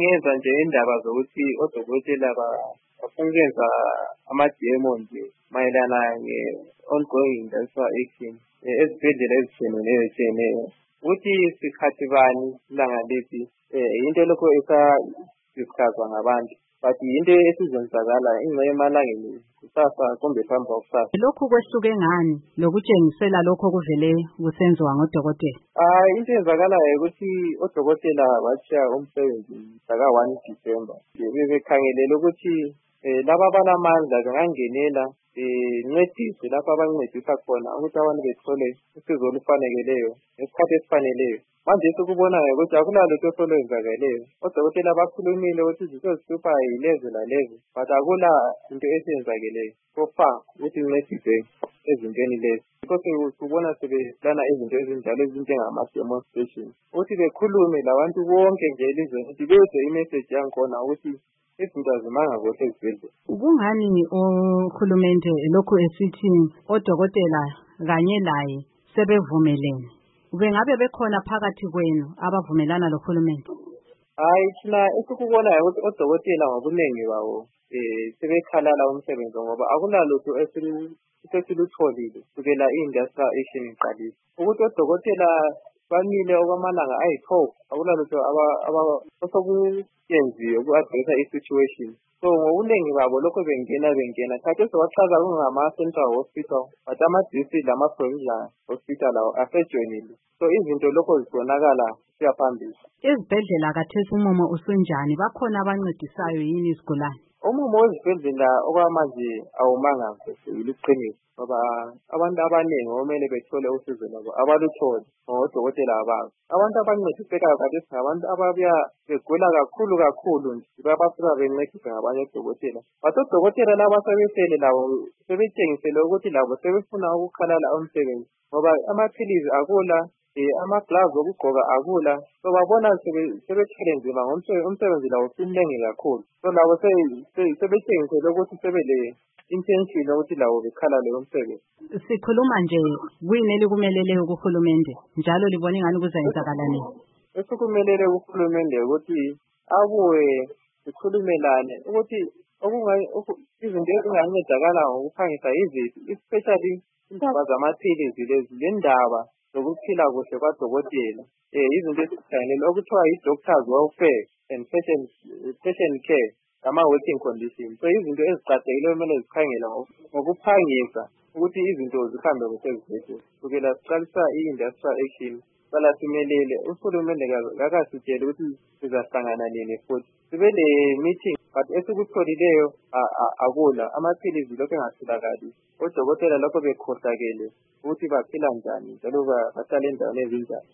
ngenza nje indaba zokuthi odokotela bafuna ukwenza ama-demo nje mayelana nge-ongoing industrial action ezibhedlela ezitshiyeneyo ukuthi sikhathi bani ilanga liphi into lokho esadiscusswa ngabantu but into esizenzakala ingxenye emalangeni kusasa kumbe phambi kwakusasa. Lokhu kwehluke ngani lokutshengisela lokho kuvele kusenziwa ngodokotela? Into eyenzakalayo ukuthi odokotela batshiya umsebenzi mhlaka-1 December. Bebekhangelele ukuthi laba abanamandla bengangenela ncedise lapho abancedisa khona ukuthi abantu bethole usizo olufaneleyo ngesikhathi esifaneleyo. Manje sikubonayo ukuthi akulalutho osolwenzakeleyo. Odokotela bakhulumile ukuthi izinto ezihlupha yilezi lalezi, but akula into esiyenzakeleyo so far ukuthi incedise ezintweni lezi. Yikho sikubona sebeplana izinto ezinjalo ezinjengama-demonstration ukuthi bekhulume labantu bonke nje elizweni ukuthi bezwe imessage yankhona ukuthi izinto azimanga kuhle ezibhedlela. Kungani ohulumende lokhu esithi odokotela kanye laye sebevumelene? Bengabe bekhona phakathi kwenu abavumelana lohulumende? Thina esikubonayo ukuthi odokotela ngobuningi bawo sebekhalala umsebenzi ngoba akulalutho esilutholile kusukela i-industrial action iqalile. Ukuthi odokotela bamile okwamalanga ayi-12 akulalutho osokuyenziwe uku-addressa i-situation. So ngobuningi babo lokho bengena khathesi sebachaza kungama-central hospital but ama-district lama-provincial hospital lawo asejoinile. So izinto lokho zibonakala siyaphambili. Ezibhedlela khathesi umumo usunjani? Bakhona abancedisayo yini izigulane? Umumo wezibhedlela okwamanje awumanga iqiniso ngoba abantu abaningi omele bethole usizo labo abalutholi ngodokotela ababo. Abantu abancedisekayo khathesi ngabantu ababuya begula kakhulu nje babasuka bencediswe ngabanye odokotela. But odokotela laba sebesele labo sebetshengisele ukuthi labo sebefuna ukukhalala umsebenzi ngoba amaphilizi akula, ama-gloves okugqoka akula. So babona sebethwele nzima umsebenzi lawo sumnengi kakhulu. So labo sebetshengisele ukuthi sebele intention ukuthi lawo bekhalale umsebenzi. Sikhuluma nje kuyini elikumeleleyo kuhulumende njalo libona ingani kuzayenzakala nini? Esikumelele kuhulumende ukuthi abuye sikhulumelane ukuthi izinto ezingancedakala ngokuphangisa yiziphi, especially indaba zamaphilizi lezi lendaba zokuphila kuhle kwadokotela. Izinto ezikhangelele okuthiwa yi-doctor's welfare and patient care ama-working conditions. So izinto eziqakathekileyo kumele zikhangela ngokuphangisa ukuthi izinto zihambe kuhle ezibhedlela. Kusukela siqalisa i-industrial action sala simelele uhulumende kakasitshele ukuthi sizahlangana nini futhi sibe le-meeting but esikutholileyo akula amaphilizi lokho engatholakali. Odokotela lokho bekhohlakele ukuthi baphila njani njalo bahlala endaweni ezinjani.